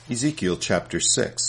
Ezekiel chapter 6.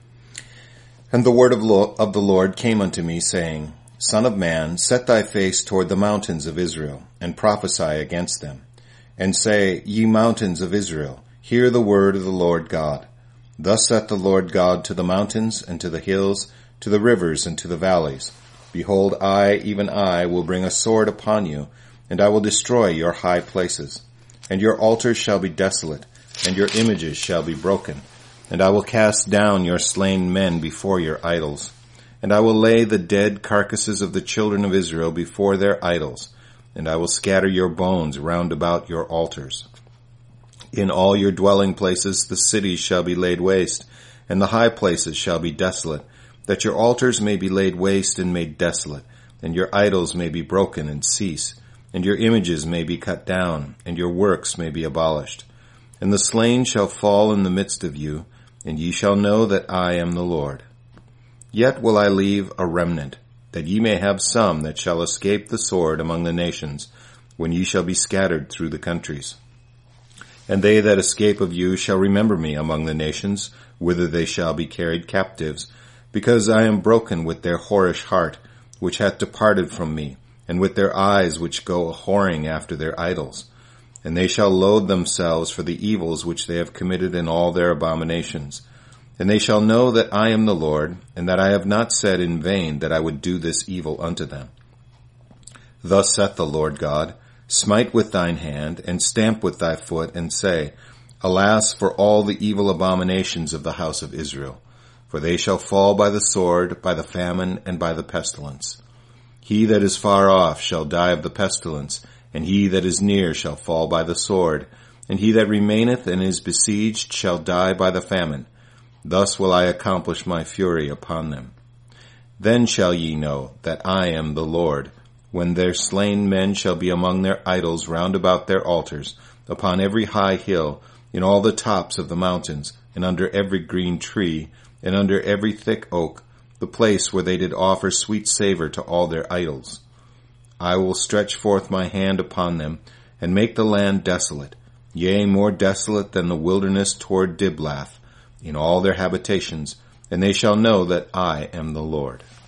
And the word of the Lord came unto me, saying, Son of man, set thy face toward the mountains of Israel, and prophesy against them. And say, Ye mountains of Israel, hear the word of the Lord God. Thus saith the Lord God to the mountains, and to the hills, to the rivers, and to the valleys. Behold, I, even I, will bring a sword upon you, and I will destroy your high places. And your altars shall be desolate, and your images shall be broken. And I will cast down your slain men before your idols. And I will lay the dead carcasses of the children of Israel before their idols. And I will scatter your bones round about your altars. In all your dwelling places the cities shall be laid waste, and the high places shall be desolate, that your altars may be laid waste and made desolate, and your idols may be broken and cease, and your images may be cut down, and your works may be abolished. And the slain shall fall in the midst of you, and ye shall know that I am the Lord. Yet will I leave a remnant, that ye may have some that shall escape the sword among the nations, when ye shall be scattered through the countries. And they that escape of you shall remember me among the nations, whither they shall be carried captives, because I am broken with their whorish heart, which hath departed from me, and with their eyes which go a-whoring after their idols. And they shall loathe themselves for the evils which they have committed in all their abominations. And they shall know that I am the Lord, and that I have not said in vain that I would do this evil unto them. Thus saith the Lord God, Smite with thine hand, and stamp with thy foot, and say, Alas for all the evil abominations of the house of Israel! For they shall fall by the sword, by the famine, and by the pestilence. He that is far off shall die of the pestilence, and he that is near shall fall by the sword, and he that remaineth and is besieged shall die by the famine. Thus will I accomplish my fury upon them. Then shall ye know that I am the Lord, when their slain men shall be among their idols round about their altars, upon every high hill, in all the tops of the mountains, and under every green tree, and under every thick oak, the place where they did offer sweet savour to all their idols. I will stretch forth my hand upon them, and make the land desolate, yea, more desolate than the wilderness toward Diblath, in all their habitations, and they shall know that I am the Lord.